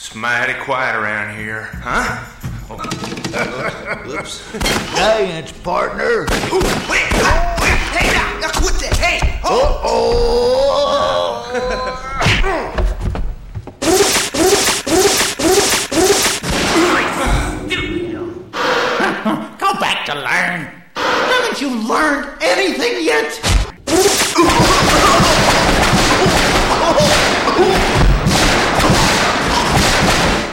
It's mighty quiet around here, huh? Oops. Giants, partner. Ooh, wait!